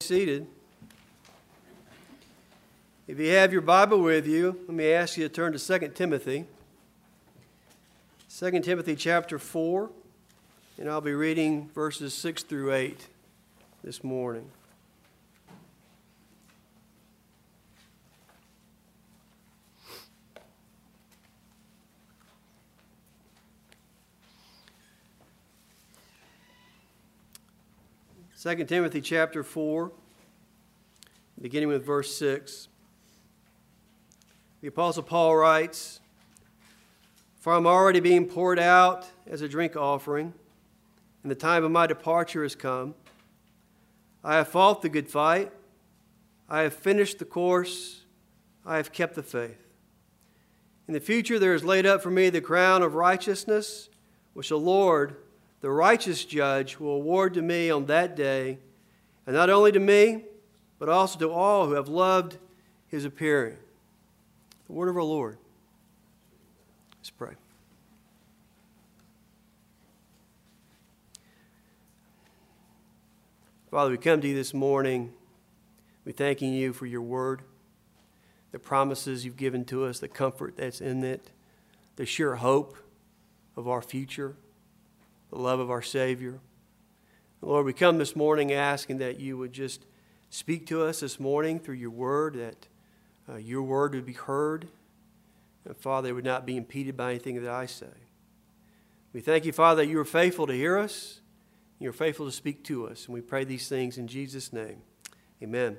Seated. If you have your Bible with you, let me ask you to turn to 2 Timothy. 2 Timothy chapter 4, and I'll be reading verses 6 through 8 this morning. Second Timothy chapter 4, beginning with verse 6. The Apostle Paul writes, "For I am already being poured out as a drink offering, and the time of my departure has come. I have fought the good fight. I have finished the course. I have kept the faith. In the future there is laid up for me the crown of righteousness, which the Lord, the righteous judge, will award to me on that day, and not only to me, but also to all who have loved his appearing." The word of our Lord. Let's pray. Father, we come to you this morning. We're thanking you for your word, the promises you've given to us, the comfort that's in it, the sure hope of our future, the love of our Savior. Lord, we come this morning asking that you would just speak to us this morning through your word, that your word would be heard, and Father, it would not be impeded by anything that I say. We thank you, Father, that you are faithful to hear us, and you're faithful to speak to us, and we pray these things in Jesus' name. Amen.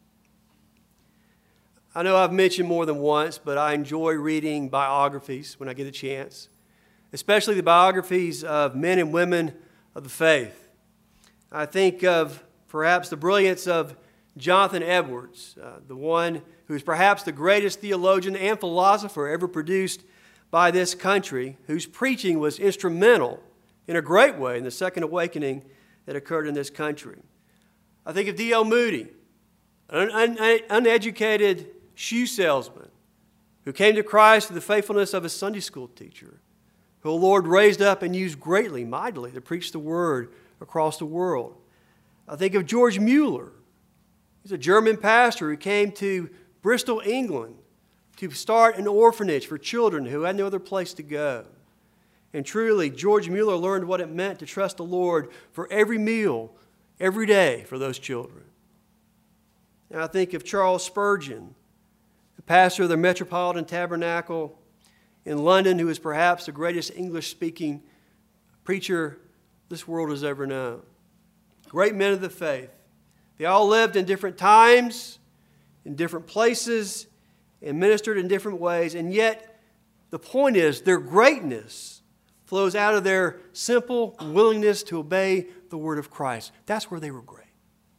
I know I've mentioned more than once, but I enjoy reading biographies when I get a chance, especially the biographies of men and women of the faith. I think of perhaps the brilliance of Jonathan Edwards, the one who is perhaps the greatest theologian and philosopher ever produced by this country, whose preaching was instrumental in a great way in the Second Awakening that occurred in this country. I think of D.L. Moody, an uneducated shoe salesman who came to Christ through the faithfulness of a Sunday school teacher, who the Lord raised up and used greatly, mightily, to preach the word across the world. I think of George Mueller. He's a German pastor who came to Bristol, England, to start an orphanage for children who had no other place to go. And truly, George Mueller learned what it meant to trust the Lord for every meal, every day for those children. And I think of Charles Spurgeon, the pastor of the Metropolitan Tabernacle in London, who is perhaps the greatest English-speaking preacher this world has ever known. Great men of the faith. They all lived in different times, in different places, and ministered in different ways, and yet the point is their greatness flows out of their simple willingness to obey the word of Christ. That's where they were great.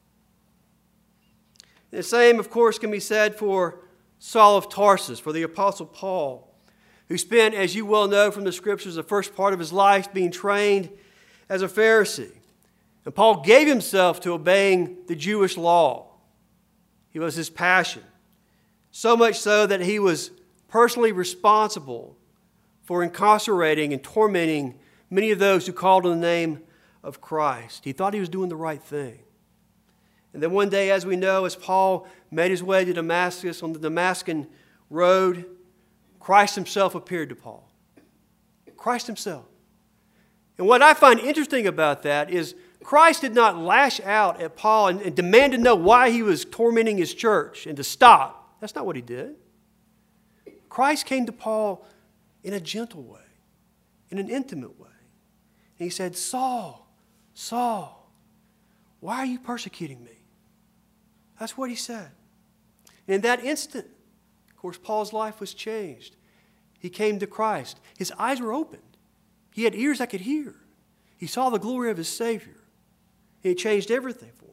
And the same, of course, can be said for Saul of Tarsus, for the Apostle Paul, who spent, as you well know from the Scriptures, the first part of his life being trained as a Pharisee. And Paul gave himself to obeying the Jewish law. He was his passion. So much so that he was personally responsible for incarcerating and tormenting many of those who called on the name of Christ. He thought he was doing the right thing. And then one day, as we know, as Paul made his way to Damascus on the Damascus road, Christ himself appeared to Paul. Christ himself. And what I find interesting about that is Christ did not lash out at Paul and demand to know why he was tormenting his church and to stop. That's not what he did. Christ came to Paul in a gentle way, in an intimate way. And he said, "Saul, Saul, why are you persecuting me?" That's what he said. And in that instant, of course, Paul's life was changed. He came to Christ. His eyes were opened. He had ears that could hear. He saw the glory of his Savior. And it changed everything for him.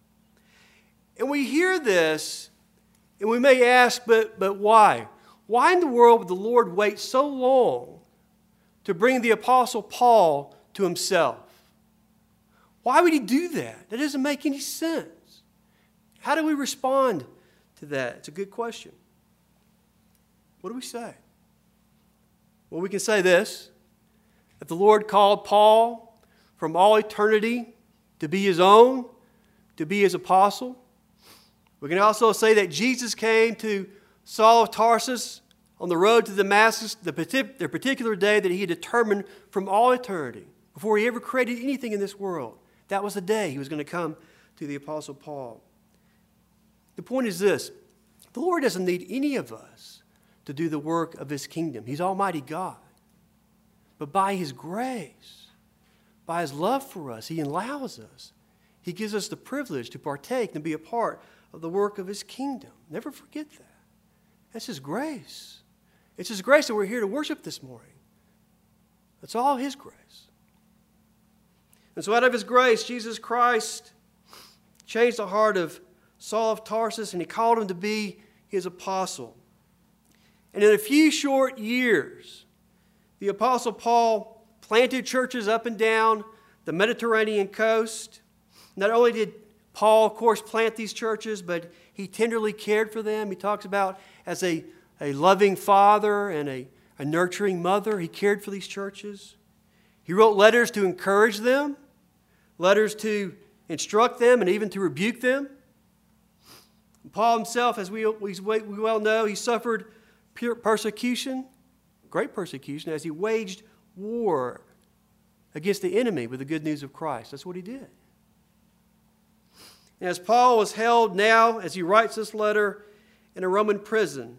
And we hear this, and we may ask, but why? Why in the world would the Lord wait so long to bring the Apostle Paul to himself? Why would he do that? That doesn't make any sense. How do we respond to that? It's a good question. What do we say? Well, we can say this: that the Lord called Paul from all eternity to be his own, to be his apostle. We can also say that Jesus came to Saul of Tarsus on the road to Damascus, the particular day that he had determined from all eternity, before he ever created anything in this world. That was the day he was going to come to the Apostle Paul. The point is this: the Lord doesn't need any of us to do the work of his kingdom. He's Almighty God. But by his grace, by his love for us, he allows us. He gives us the privilege to partake and be a part of the work of his kingdom. Never forget that. That's his grace. It's his grace that we're here to worship this morning. That's all his grace. And so out of his grace, Jesus Christ changed the heart of Saul of Tarsus, and he called him to be his apostle. And in a few short years, the Apostle Paul planted churches up and down the Mediterranean coast. Not only did Paul, of course, plant these churches, but he tenderly cared for them. He talks about as a loving father and a nurturing mother. He cared for these churches. He wrote letters to encourage them, letters to instruct them, and even to rebuke them. Paul himself, as we well know, he suffered persecution, great persecution, as he waged war against the enemy with the good news of Christ. That's what he did. And as Paul was held now, as he writes this letter, in a Roman prison,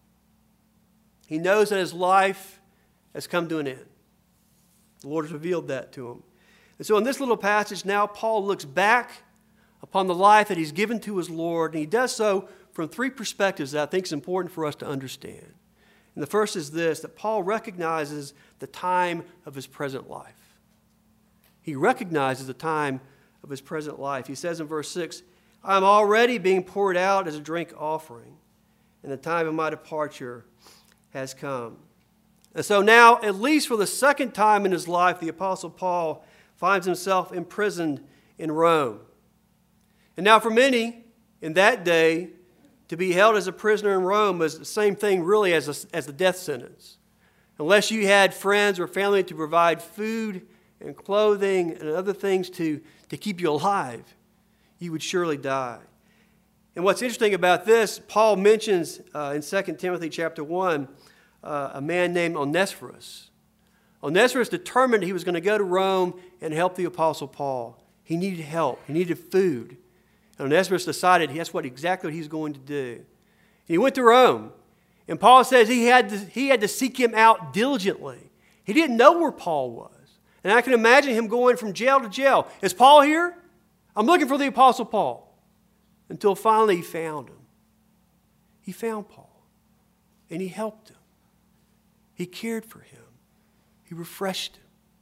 he knows that his life has come to an end. The Lord has revealed that to him. And so in this little passage now, Paul looks back upon the life that he's given to his Lord, and he does so from three perspectives that I think is important for us to understand. And the first is this, that Paul recognizes the time of his present life. He recognizes the time of his present life. He says in verse 6, I am already being poured out as a drink offering, and the time of my departure has come. And so now, at least for the second time in his life, the Apostle Paul finds himself imprisoned in Rome. And now for many, in that day, to be held as a prisoner in Rome was the same thing really as the death sentence. Unless you had friends or family to provide food and clothing and other things to keep you alive, you would surely die. And what's interesting about this, Paul mentions in 2 Timothy chapter 1 a man named Onesiphorus. Onesiphorus determined he was going to go to Rome and help the Apostle Paul. He needed help. He needed food. And Onesiphorus decided that's exactly what he's going to do. And he went to Rome. And Paul says he had to seek him out diligently. He didn't know where Paul was. And I can imagine him going from jail to jail. Is Paul here? I'm looking for the Apostle Paul. Until finally he found him. He found Paul. And he helped him. He cared for him. He refreshed him.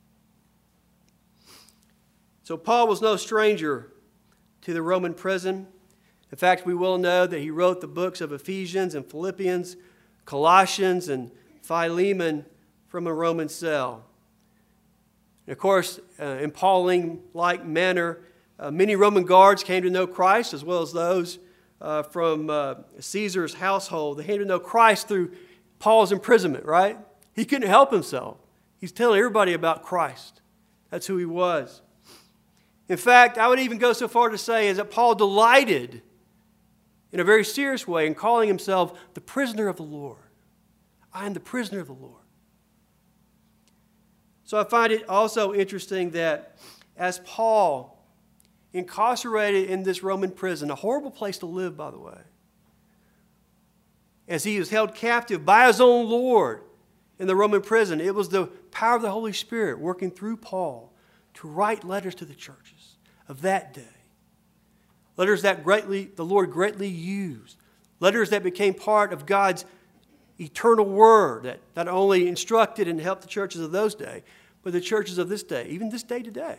So Paul was no stranger to the Roman prison. In fact, we will know that he wrote the books of Ephesians and Philippians, Colossians and Philemon from a Roman cell. And of course, in Pauline-like manner, many Roman guards came to know Christ, as well as those from Caesar's household. They came to know Christ through Paul's imprisonment, right? He couldn't help himself. He's telling everybody about Christ. That's who he was. In fact, I would even go so far to say is that Paul delighted in a very serious way in calling himself the prisoner of the Lord. I am the prisoner of the Lord. So I find it also interesting that as Paul, incarcerated in this Roman prison, a horrible place to live, by the way, as he was held captive by his own Lord in the Roman prison, it was the power of the Holy Spirit working through Paul to write letters to the churches of that day. Letters that the Lord greatly used. Letters that became part of God's eternal word that not only instructed and helped the churches of those days, but the churches of this day, even this day today.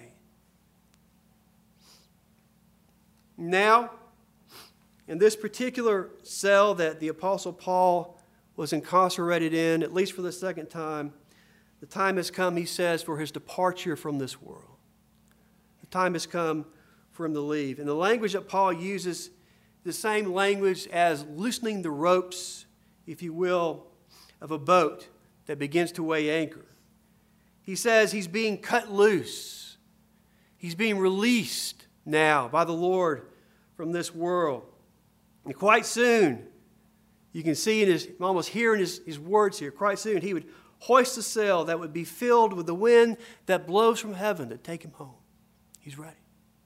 Now, in this particular cell that the Apostle Paul was incarcerated in, at least for the second time, the time has come, he says, for his departure from this world. The time has come for him to leave. And the language that Paul uses, the same language as loosening the ropes, if you will, of a boat that begins to weigh anchor. He says he's being cut loose. He's being released now by the Lord from this world. And quite soon, you can see almost hearing his words here, quite soon he would hoist a sail that would be filled with the wind that blows from heaven to take him home. He's ready.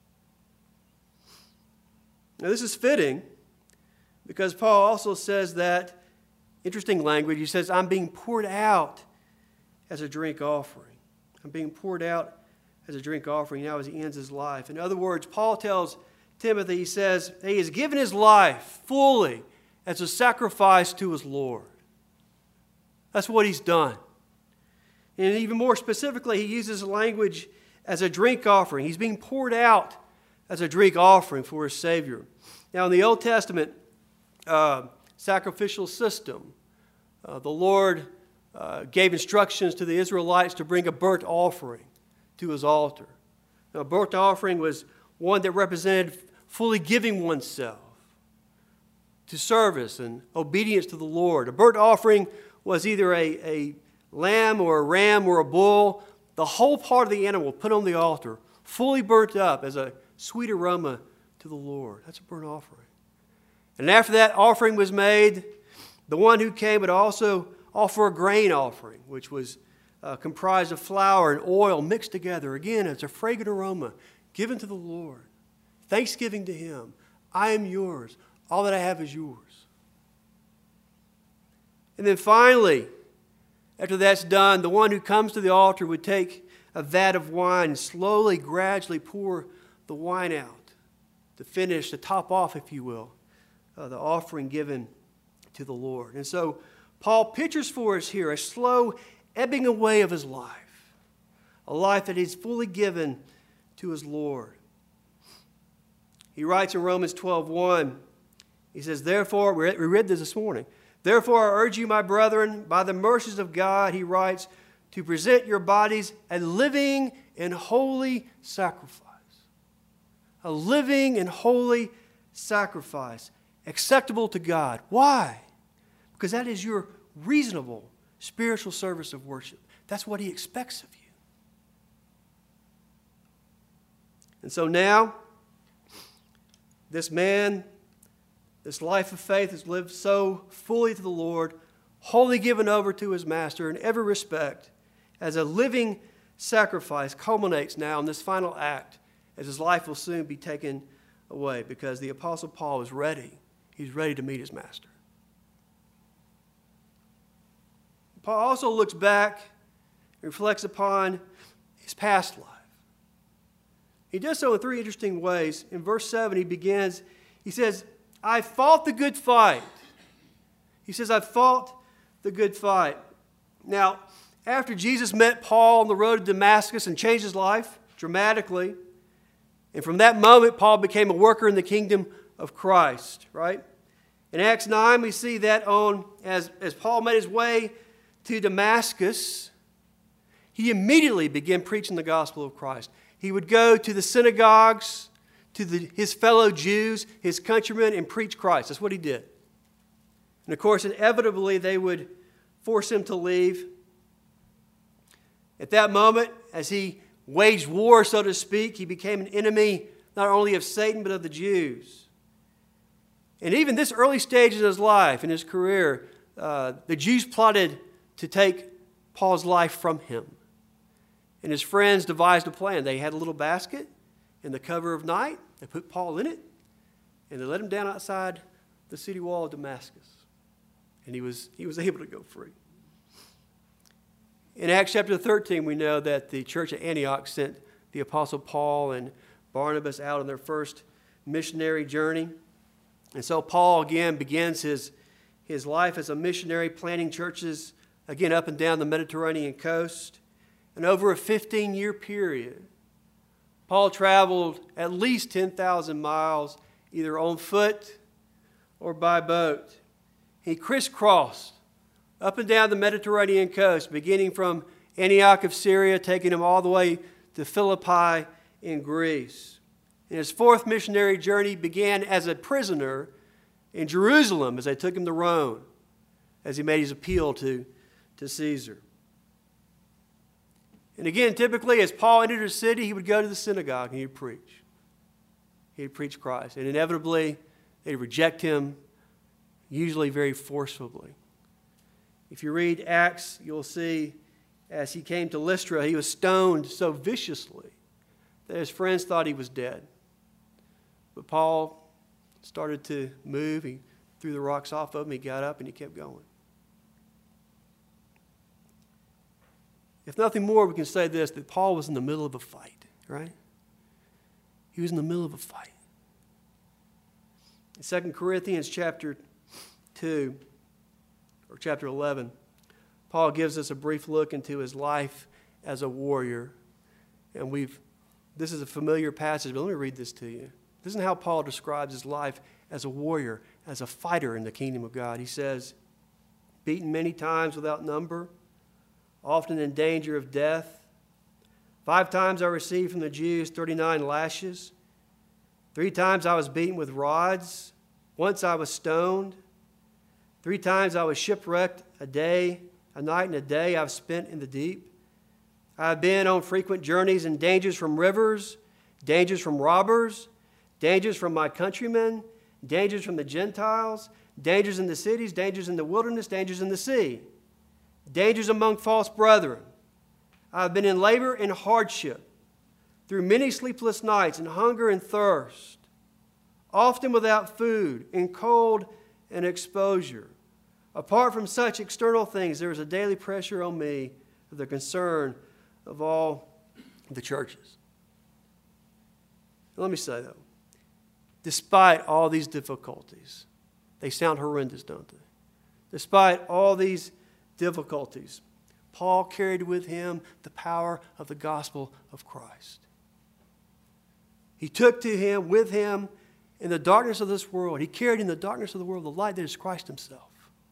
Now this is fitting because Paul also says that, interesting language, he says, I'm being poured out as a drink offering. I'm being poured out as a drink offering now as he ends his life. In other words, Paul tells Timothy, he says, he has given his life fully as a sacrifice to his Lord. That's what he's done. And even more specifically, he uses language as a drink offering. He's being poured out as a drink offering for his Savior. Now, in the Old Testament sacrificial system, the Lord gave instructions to the Israelites to bring a burnt offering to his altar. Now, a burnt offering was one that represented fully giving oneself to service and obedience to the Lord. A burnt offering was either a lamb or a ram or a bull, the whole part of the animal put on the altar, fully burnt up as a sweet aroma to the Lord. That's a burnt offering. And after that offering was made, the one who came would also offer a grain offering, which was comprised of flour and oil mixed together. Again, it's a fragrant aroma given to the Lord. Thanksgiving to him. I am yours. All that I have is yours. And then finally, after that's done, the one who comes to the altar would take a vat of wine and slowly, gradually pour the wine out to finish, to top off, if you will, the offering given to the Lord. And so Paul pictures for us here a slow ebbing away of his life, a life that he's fully given to his Lord. He writes in Romans 12:1, he says, therefore, we read this morning, therefore I urge you, my brethren, by the mercies of God, he writes, to present your bodies a living and holy sacrifice. A living and holy sacrifice, acceptable to God. Why? Because that is your reasonable spiritual service of worship. That's what he expects of you. And so now, this man, this life of faith has lived so fully to the Lord, wholly given over to his master in every respect, as a living sacrifice, culminates now in this final act, as his life will soon be taken away, because the Apostle Paul is ready. He's ready to meet his master. Paul also looks back and reflects upon his past life. He does so in three interesting ways. In verse 7, he says, I fought the good fight. He says, I fought the good fight. Now, after Jesus met Paul on the road to Damascus and changed his life dramatically, and from that moment, Paul became a worker in the kingdom of Christ, right? In Acts 9, we see that as Paul made his way to Damascus, he immediately began preaching the gospel of Christ. He would go to the synagogues, to his fellow Jews, his countrymen, and preach Christ. That's what he did. And of course, inevitably, they would force him to leave. At that moment, as he waged war, so to speak, he became an enemy not only of Satan, but of the Jews. And even this early stage in his life, in his career, the Jews plotted to take Paul's life from him. And his friends devised a plan. They had a little basket in the cover of night. They put Paul in it, and they let him down outside the city wall of Damascus. And he was able to go free. In Acts chapter 13, we know that the church at Antioch sent the Apostle Paul and Barnabas out on their first missionary journey. And so Paul again begins his life as a missionary, planting churches again up and down the Mediterranean coast. And over a 15-year period, Paul traveled at least 10,000 miles, either on foot or by boat. He crisscrossed up and down the Mediterranean coast, beginning from Antioch of Syria, taking him all the way to Philippi in Greece. And his fourth missionary journey began as a prisoner in Jerusalem as they took him to Rome, as he made his appeal to Caesar. And again, typically, as Paul entered a city, he would go to the synagogue and he would preach. he'd preach Christ. And inevitably, they'd reject him, usually very forcefully. If you read Acts, you'll see as he came to Lystra, he was stoned so viciously that his friends thought he was dead. But Paul started to move. He threw the rocks off of him. He got up and he kept going. If nothing more, we can say this, that Paul was in the middle of a fight, right? He was in the middle of a fight. In 2 Corinthians chapter 2, or chapter 11, Paul gives us a brief look into his life as a warrior. And this is a familiar passage, but let me read this to you. This is how Paul describes his life as a warrior, as a fighter in the kingdom of God. He says, beaten many times without number, often in danger of death. 5 times I received from the Jews 39 lashes. 3 times I was beaten with rods. Once I was stoned. 3 times I was shipwrecked. A night and a day I've spent in the deep. I have been on frequent journeys and dangers from rivers, dangers from robbers, dangers from my countrymen, dangers from the Gentiles, dangers in the cities, dangers in the wilderness, dangers in the sea, dangers among false brethren. I have been in labor and hardship, through many sleepless nights and hunger and thirst, often without food, in cold and exposure. Apart from such external things, there is a daily pressure on me of the concern of all the churches. Let me say, though, despite all these difficulties, they sound horrendous, don't they? Despite all these difficulties, Paul carried with him the power of the gospel of Christ. He took with him in the darkness of this world. He carried in the darkness of the world the light that is Christ himself.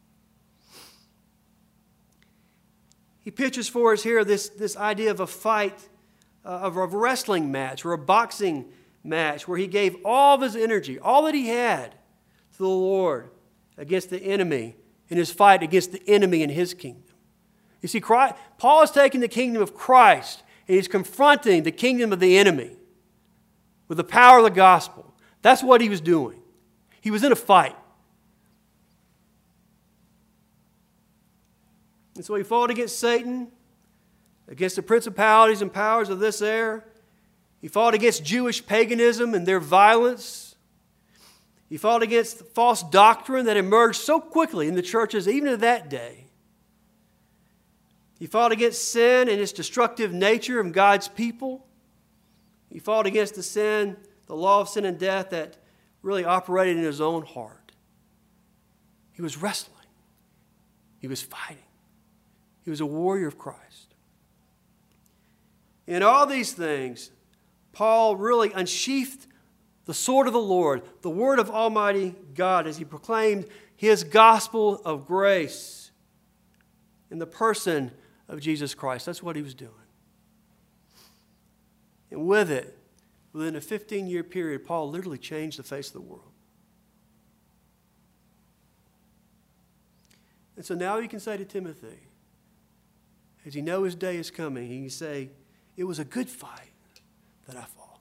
He pictures for us here this idea of a fight, of a wrestling match or a boxing match where he gave all of his energy, all that he had, to the Lord against the enemy in his fight against the enemy in his kingdom. You see, Paul is taking the kingdom of Christ and he's confronting the kingdom of the enemy with the power of the gospel. That's what he was doing. He was in a fight. And so he fought against Satan, against the principalities and powers of this air. He fought against Jewish paganism and their violence. He fought against false doctrine that emerged so quickly in the churches even of that day. He fought against sin and its destructive nature of God's people. He fought against the law of sin and death that really operated in his own heart. He was wrestling. He was fighting. He was a warrior of Christ. In all these things, Paul really unsheathed the sword of the Lord, the word of Almighty God, as he proclaimed his gospel of grace in the person of Jesus Christ. That's what he was doing. And with it, within a 15-year period, Paul literally changed the face of the world. And so now he can say to Timothy, as you know his day is coming, he can say, it was a good fight that I fought.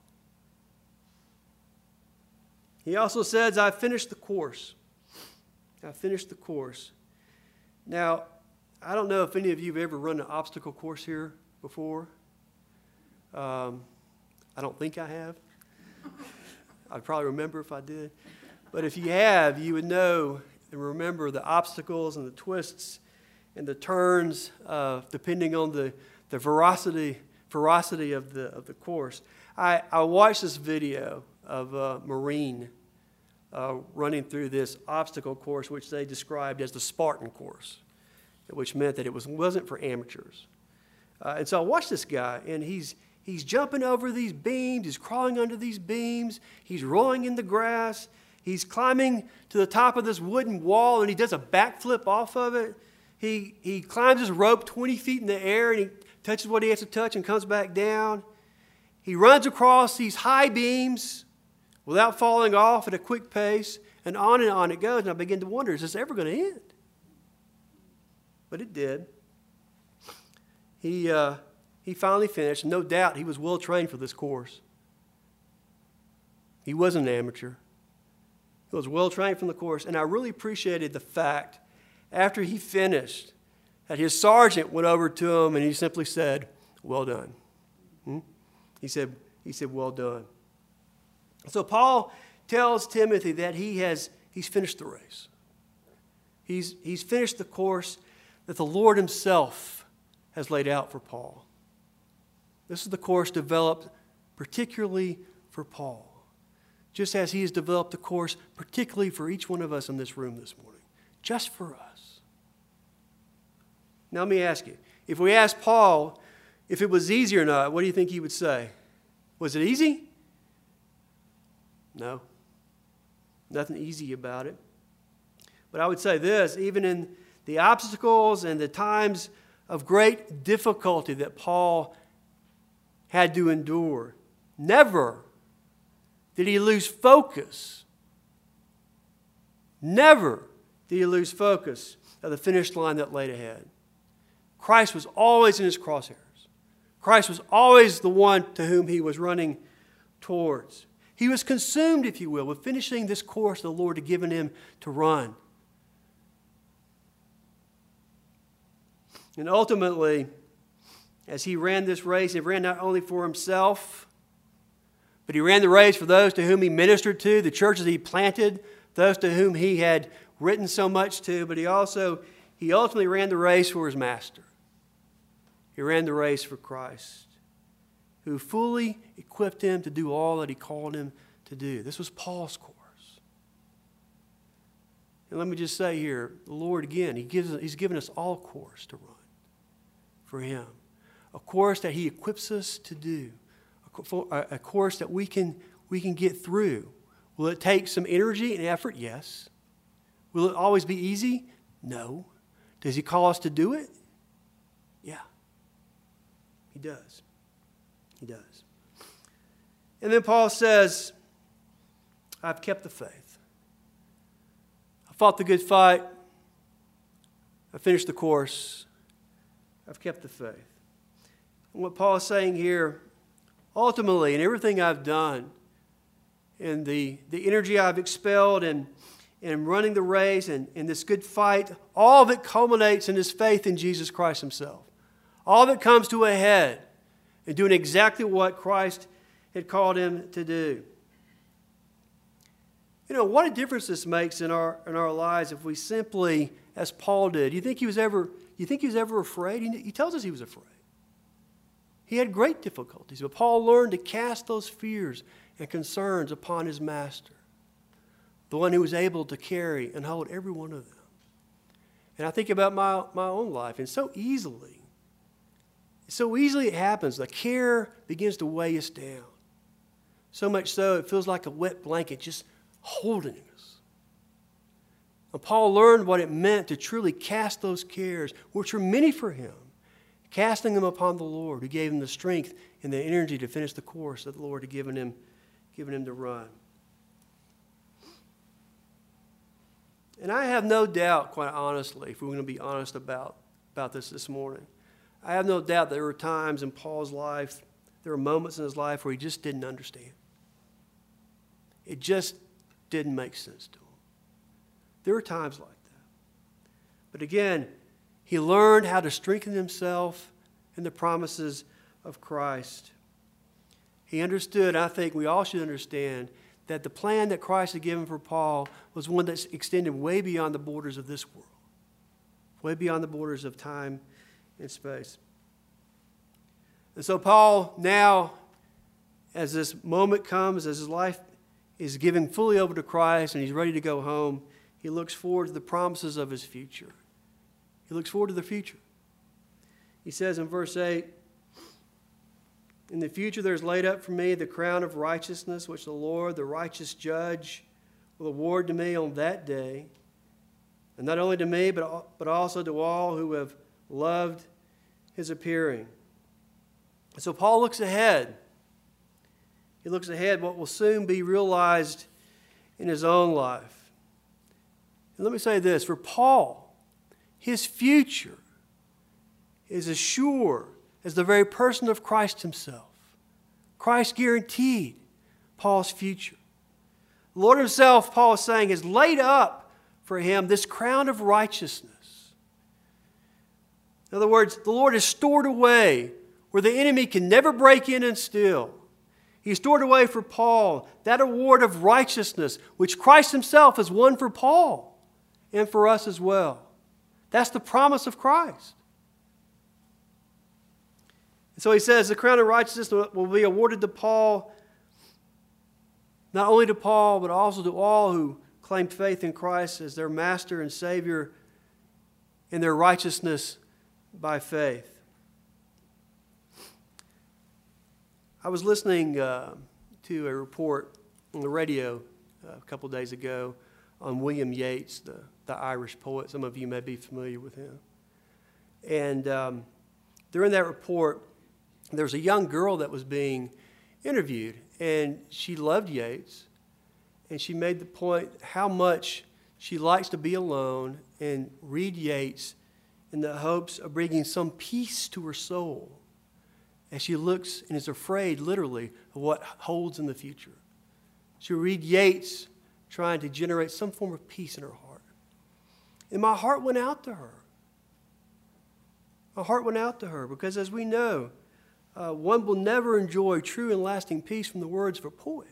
He also says, I finished the course. I finished the course. Now, I don't know if any of you have ever run an obstacle course here before. I don't think I have. I'd probably remember if I did. But if you have, you would know and remember the obstacles and the twists and the turns, depending on the ferocity of the course. I watched this video of a Marine running through this obstacle course, which they described as the Spartan course, which meant that it wasn't for amateurs. And so I watched this guy, and he's jumping over these beams, he's crawling under these beams, he's rolling in the grass, he's climbing to the top of this wooden wall, and he does a backflip off of it. He climbs his rope 20 feet in the air, and he touches what he has to touch and comes back down. He runs across these high beams without falling off at a quick pace, and on it goes. And I begin to wonder, is this ever going to end? But it did. He finally finished. No doubt he was well trained for this course. He wasn't an amateur. He was well trained from the course. And I really appreciated the fact, after he finished, that his sergeant went over to him and he simply said, "Well done." He said, "Well done." So Paul tells Timothy that he's finished the race. He's finished the course that the Lord himself has laid out for Paul. This is the course developed particularly for Paul, just as he has developed the course particularly for each one of us in this room this morning, just for us. Now let me ask you, if we asked Paul if it was easy or not, what do you think he would say? Was it easy? No. Nothing easy about it. But I would say this, even in the obstacles and the times of great difficulty that Paul had to endure, never did he lose focus. Never did he lose focus of the finish line that laid ahead. Christ was always in his crosshairs. Christ was always the one to whom he was running towards. He was consumed, if you will, with finishing this course the Lord had given him to run. And ultimately, as he ran this race, he ran not only for himself, but he ran the race for those to whom he ministered to, the churches he planted, those to whom he had written so much to, but he ultimately ran the race for his master. He ran the race for Christ, who fully equipped him to do all that he called him to do. This was Paul's course. And let me just say here, the Lord, again, he's given us all a course to run for him. A course that he equips us to do. A course that we can get through. Will it take some energy and effort? Yes. Will it always be easy? No. Does he call us to do it? Yeah. He does. He does. And then Paul says, I've kept the faith. I fought the good fight. I finished the course. I've kept the faith. And what Paul is saying here, ultimately, in everything I've done, and the energy I've expelled and running the race and this good fight, all of it culminates in his faith in Jesus Christ himself. All of it comes to a head in doing exactly what Christ had called him to do. You know, what a difference this makes in our lives if we simply, as Paul did. You think he was ever afraid? He tells us he was afraid. He had great difficulties, but Paul learned to cast those fears and concerns upon his master, the one who was able to carry and hold every one of them. And I think about my own life, and so easily it happens. The care begins to weigh us down. So much so, it feels like a wet blanket just holding us. And Paul learned what it meant to truly cast those cares, which were many for him, casting them upon the Lord, who gave him the strength and the energy to finish the course that the Lord had given him to run. And I have no doubt, quite honestly, if we're going to be honest about this morning, I have no doubt there were times in Paul's life, there were moments in his life where he just didn't understand. It just didn't make sense to him. There were times like that. But again, he learned how to strengthen himself in the promises of Christ. He understood, I think we all should understand, that the plan that Christ had given for Paul was one that extended way beyond the borders of this world, way beyond the borders of time and space. And so Paul now, as this moment comes, as his life is given fully over to Christ and he's ready to go home, he looks forward to the promises of his future. He looks forward to the future. He says in verse 8, "In the future there is laid up for me the crown of righteousness, which the Lord, the righteous judge, will award to me on that day. And not only to me, but also to all who have loved his appearing." And so Paul looks ahead. He looks ahead what will soon be realized in his own life. And let me say this, for Paul, his future is as sure as the very person of Christ himself. Christ guaranteed Paul's future. The Lord himself, Paul is saying, has laid up for him this crown of righteousness. In other words, the Lord has stored away where the enemy can never break in and steal. He stored away for Paul that award of righteousness which Christ himself has won for Paul and for us as well. That's the promise of Christ. And so he says the crown of righteousness will be awarded to Paul, not only to Paul, but also to all who claim faith in Christ as their master and Savior in their righteousness by faith. I was listening to a report on the radio a couple of days ago on William Yeats, the Irish poet. Some of you may be familiar with him. And during that report, there was a young girl that was being interviewed, and she loved Yeats, and she made the point how much she likes to be alone and read Yeats in the hopes of bringing some peace to her soul as she looks and is afraid, literally, of what holds in the future. She'll read Yeats trying to generate some form of peace in her heart. And my heart went out to her. My heart went out to her because, as we know, one will never enjoy true and lasting peace from the words of a poet.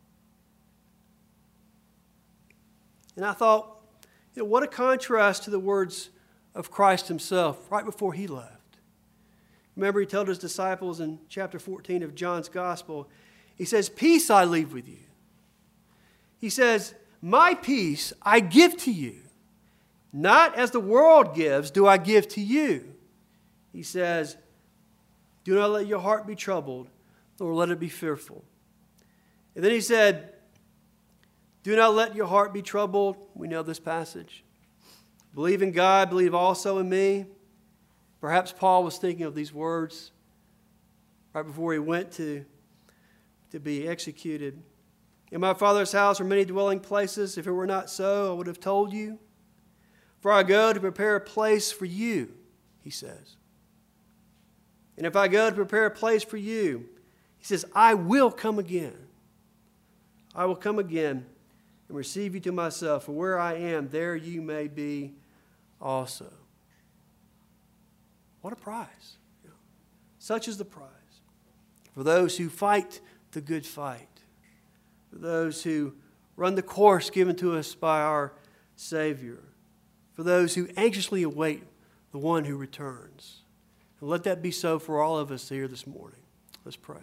And I thought, what a contrast to the words of Christ himself right before he left. Remember, he told his disciples in chapter 14 of John's Gospel, he says, "Peace I leave with you." He says, "My peace I give to you. Not as the world gives do I give to you." He says, "Do not let your heart be troubled, nor let it be fearful." And then he said, "Do not let your heart be troubled." We know this passage. "Believe in God, believe also in me." Perhaps Paul was thinking of these words right before he went to be executed. "In my Father's house are many dwelling places. If it were not so, I would have told you. For I go to prepare a place for you," he says. "And if I go to prepare a place for you," he says, "I will come again. I will come again and receive you to myself. For where I am, there you may be also." What a prize. Such is the prize for those who fight the good fight, for those who run the course given to us by our Savior, for those who anxiously await the one who returns. And let that be so for all of us here this morning. Let's pray.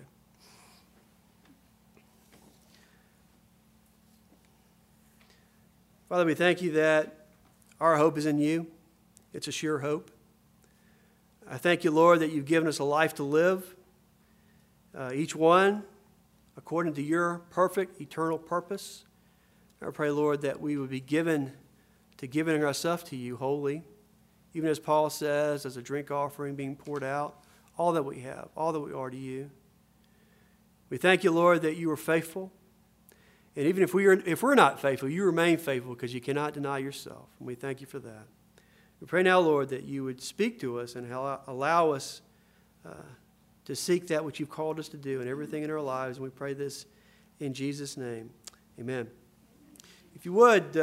Father, we thank you that our hope is in you. It's a sure hope. I thank you, Lord, that you've given us a life to live, each one according to your perfect, eternal purpose. I pray, Lord, that we would be given to giving ourselves to you wholly, even as Paul says, as a drink offering being poured out, all that we have, all that we are to you. We thank you, Lord, that you are faithful. And even if we're not faithful, you remain faithful because you cannot deny yourself. And we thank you for that. We pray now, Lord, that you would speak to us and allow us to seek that which you've called us to do in everything in our lives. And we pray this in Jesus' name. Amen. If you would...